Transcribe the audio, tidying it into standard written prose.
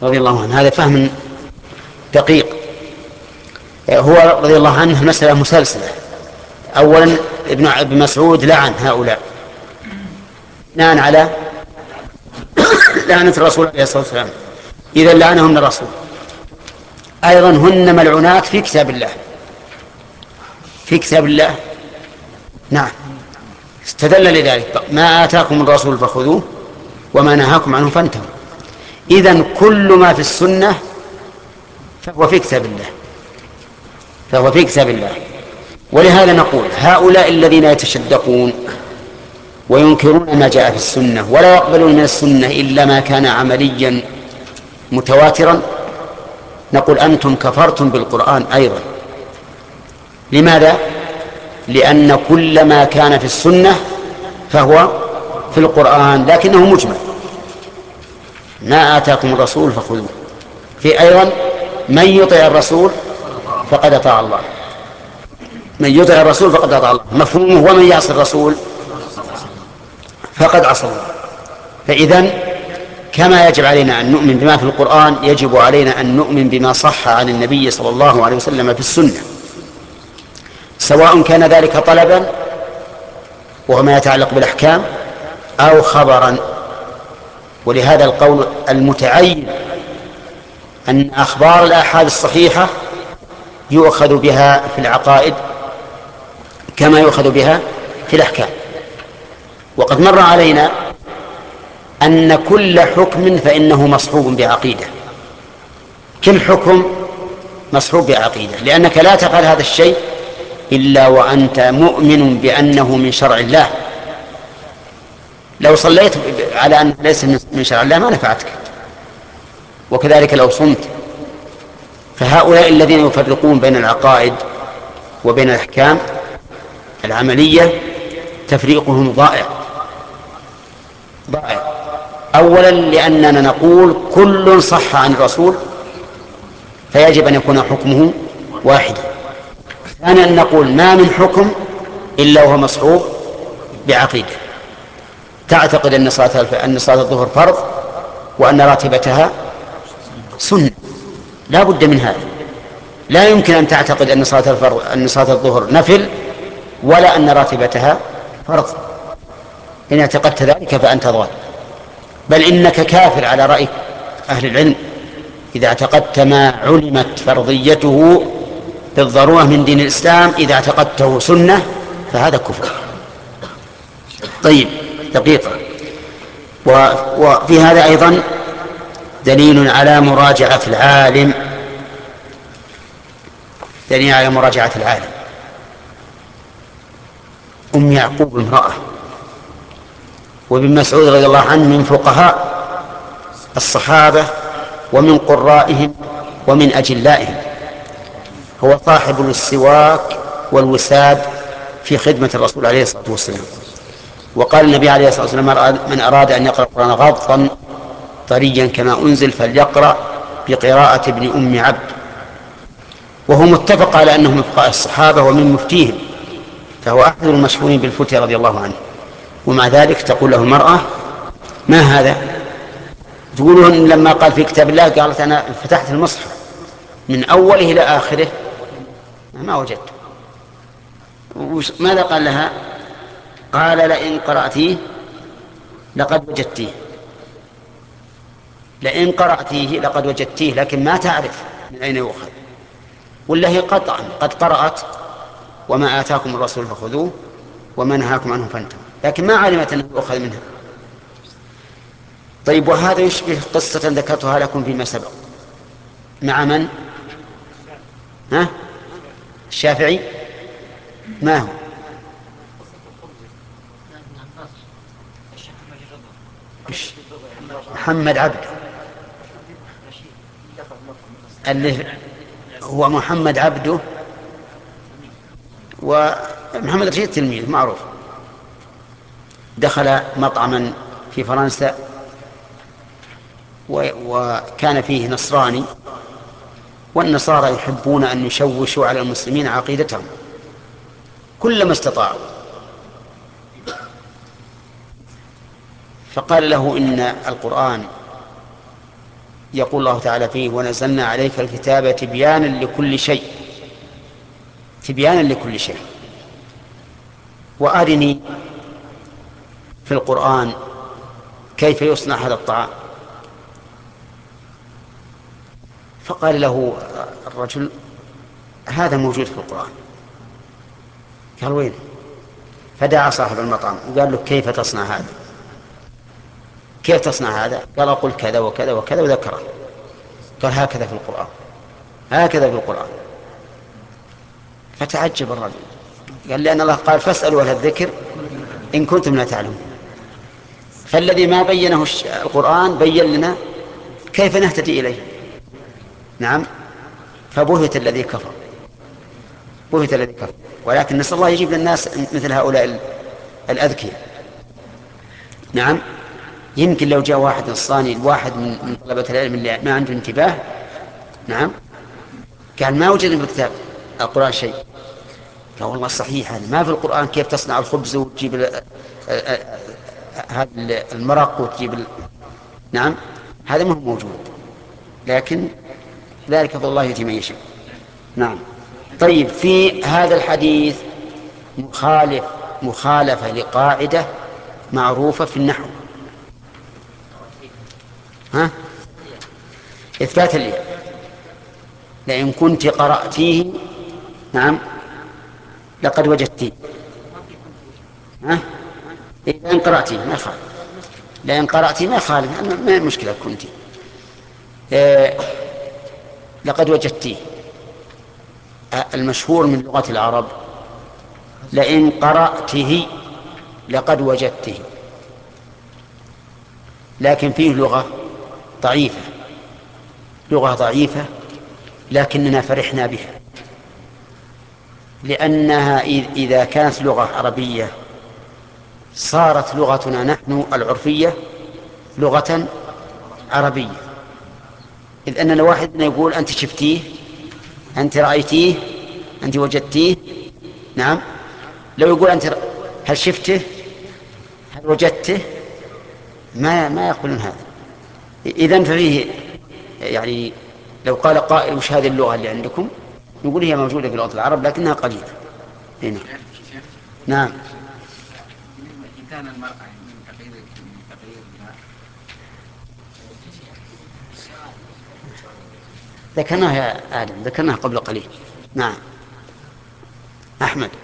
رضي الله عنه، هذا فهم دقيق. هو رضي الله عنه مسألة مسلسلة. أولا ابن مسعود لعن هؤلاء بناء على لعنة الرسول عليه الصلاة والسلام، إذا لعنهن الرسول. أيضا هن ملعونات في كتاب الله، في كتاب الله. نعم، استدل لذلك ما آتاكم الرسول فخذوه وما نهاكم عنه فانتهوا. إذن كل ما في السنة فهو في كتاب الله، فهو في كتاب الله. ولهذا نقول هؤلاء الذين يتشدقون وينكرون ما جاء في السنة ولا يقبلون من السنة إلا ما كان عمليا متواترا، نقول أنتم كفرتم بالقرآن أيضا. لماذا؟ لأن كل ما كان في السنة فهو في القرآن لكنه مجمل. ما آتاكم الرسول فخذوه. في أيضا من يطع الرسول فقد أطاع الله، من يطع الرسول فقد أطاع الله، مفهومه ومن يعص الرسول فقد عصى الله. فإذن كما يجب علينا أن نؤمن بما في القرآن يجب علينا أن نؤمن بما صح عن النبي صلى الله عليه وسلم في السنة، سواء كان ذلك طلبا وهو ما يتعلق بالأحكام أو خبرا. ولهذا القول المتعين أن أخبار الآحاد الصحيحة يؤخذ بها في العقائد كما يؤخذ بها في الأحكام. وقد مر علينا أن كل حكم فإنه مصحوب بعقيدة، كل حكم مصحوب بعقيدة، لأنك لا تفعل هذا الشيء إلا وأنت مؤمن بأنه من شرع الله. لو صليت على أنه ليس من شرع الله ما نفعتك، وكذلك لو صمت. فهؤلاء الذين يفرقون بين العقائد وبين الأحكام العملية تفريقهم ضائع. أولا لأننا نقول كل صح عن الرسول فيجب أن يكون حكمه واحدا. ثانيا نقول ما من حكم إلا وهو مصحوب بعقيدة، تعتقد أن صلاة الظهر فرض وأن راتبتها سنة، لا بد من هذا. لا يمكن أن تعتقد أن صلاة الظهر نفل ولا أن راتبتها فرض. إن اعتقدت ذلك فأنت ضال، بل إنك كافر على رأي أهل العلم إذا اعتقدت ما علمت فرضيته بالضرورة من دين الإسلام، إذا اعتقدته سنة فهذا كفر. طيب دقيقة. وفي هذا أيضا دليل على مراجعة العالم، دليل على مراجعة العالم. أم يعقوب امرأة، وابن مسعود رضي الله عنه من فقهاء الصحابة ومن قرائهم ومن أجلائهم، هو صاحب السواك والوساد في خدمة الرسول عليه الصلاة والسلام. وقال النبي عليه الصلاة والسلام من أراد أن يقرأ القرآن غضا طريا كما أنزل فليقرأ بقراءة ابن أم عبد. وهو متفق على أنه من فقهاء الصحابة ومن مفتيهم، فهو أحد المشهورين بالفتية رضي الله عنه. ومع ذلك تقول له المرأة ما هذا؟ تقولون لما قال في كتاب الله قالت أنا فتحت المصحف من أوله إلى آخره ما وجدت. ماذا قال لها؟ قال لئن قرأتيه لقد وجدتيه، لئن قرأتيه لقد وجدتيه، لكن ما تعرف من أين يؤخذ. ولا هي قطعا قد قرأت وما آتاكم الرسول فخذوه وما نهاكم عنه فانتهوا، لكن ما علمت أنه يؤخذ منها. طيب، وهذا يشبه قصة ذكرتها لكم فيما سبق مع من؟ الشافعي. ما هو؟ محمد عبده، اللي هو محمد عبده، ومحمد رشيد تلميذ معروف، دخل مطعما في فرنسا وكان فيه نصراني، والنصارى يحبون أن يشوشوا على المسلمين عقيدتهم كلما استطاعوا. فقال له إن القرآن يقول الله تعالى فيه: ونزلنا عليك الكتاب تبيانا لكل شيء. تبيانا لكل شيء. وأرني في القرآن كيف يصنع هذا الطعام. فقال له الرجل: هذا موجود في القرآن. قال: وين؟ فدعا صاحب المطعم وقال له: كيف تصنع هذا؟ كيف تصنع هذا؟ قال: أقول كذا وكذا وكذا، وذكره. قال: هكذا في القرآن، هكذا في القرآن. فتعجب الرجل، قال: لأن الله قال: فاسألوا أهل الذكر إن كنتم لا تعلمون. فالذي ما بينه القرآن بين لنا كيف نهتدي إليه. نعم. فبهت الذي كفر، بهت الذي كفر. ولكن نسأل الله يجيب للناس مثل هؤلاء الأذكياء. نعم. يمكن لو جاء واحد صاني، واحد من طلبة العلم اللي ما عنده انتباه، نعم، قال: ما وجد في الكتاب القرآن شيء. قال: والله صحيح، هذا ما في القرآن كيف تصنع الخبز وتجيب هذا المرق وتجيب نعم، هذا ما هو موجود. لكن ذلك فضل الله يؤتي من يشاء. نعم. طيب، في هذا الحديث مخالفة لقاعدة معروفة في النحو. ها؟ إثبات الياء. لئن كنت قرأتيه، نعم، لقد وجدتيه. ها؟ لئن قرأتيه ما يخالف، لئن قرأتيه ما يخالف، ما مشكلة كنت. لقد وجدتيه. المشهور من لغة العرب: لئن قرأته لقد وجدته. لكن فيه لغة ضعيفة، لغة ضعيفة، لكننا فرحنا بها، لأنها إذا كانت لغة عربية صارت لغتنا نحن العرفية لغة عربية. إذ أننا واحد يقول: أنت شفتيه، أنت رأيتيه، أنت وجدتيه. نعم. لو يقول: أنت هل شفته، هل وجدته، ما يقولون هذا. إذن ففيه يعني لو قال قائل: وش هذه اللغة اللي عندكم؟ نقول: هي موجودة في لغة العرب لكنها قليلة. هنا. نعم. كان المرأة من تغيير ذكرناها يا آدم، ذكرناها قبل قليل. نعم. أحمد.